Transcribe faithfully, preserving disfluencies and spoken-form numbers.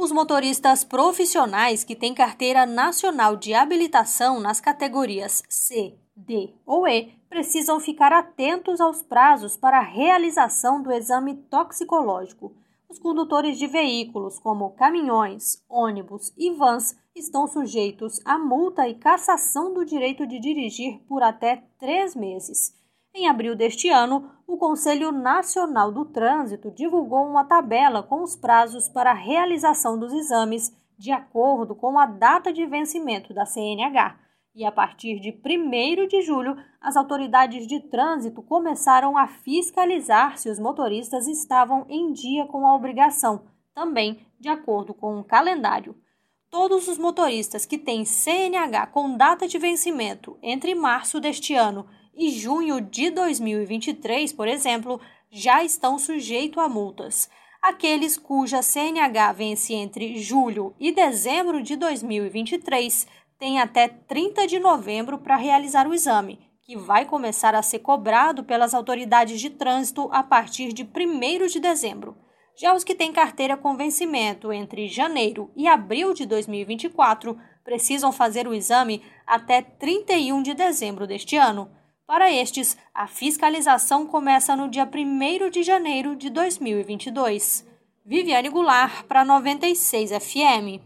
Os motoristas profissionais que têm carteira nacional de habilitação nas categorias C, D ou E precisam ficar atentos aos prazos para a realização do exame toxicológico. Os condutores de veículos, como caminhões, ônibus e vans, estão sujeitos a multa e cassação do direito de dirigir por até três meses. Em abril deste ano, o Conselho Nacional do Trânsito divulgou uma tabela com os prazos para a realização dos exames de acordo com a data de vencimento da C N H. E a partir de primeiro de julho, as autoridades de trânsito começaram a fiscalizar se os motoristas estavam em dia com a obrigação, também de acordo com o calendário. Todos os motoristas que têm C N H com data de vencimento entre março deste ano e junho de dois mil e vinte e três, por exemplo, já estão sujeitos a multas. Aqueles cuja C N H vence entre julho e dezembro de dois mil e vinte e três têm até trinta de novembro para realizar o exame, que vai começar a ser cobrado pelas autoridades de trânsito a partir de primeiro de dezembro. Já os que têm carteira com vencimento entre janeiro e abril de dois mil e vinte e quatro precisam fazer o exame até trinta e um de dezembro deste ano. Para estes, a fiscalização começa no dia primeiro de janeiro de dois mil e vinte e dois. Viviane Goulart, para noventa e seis F M.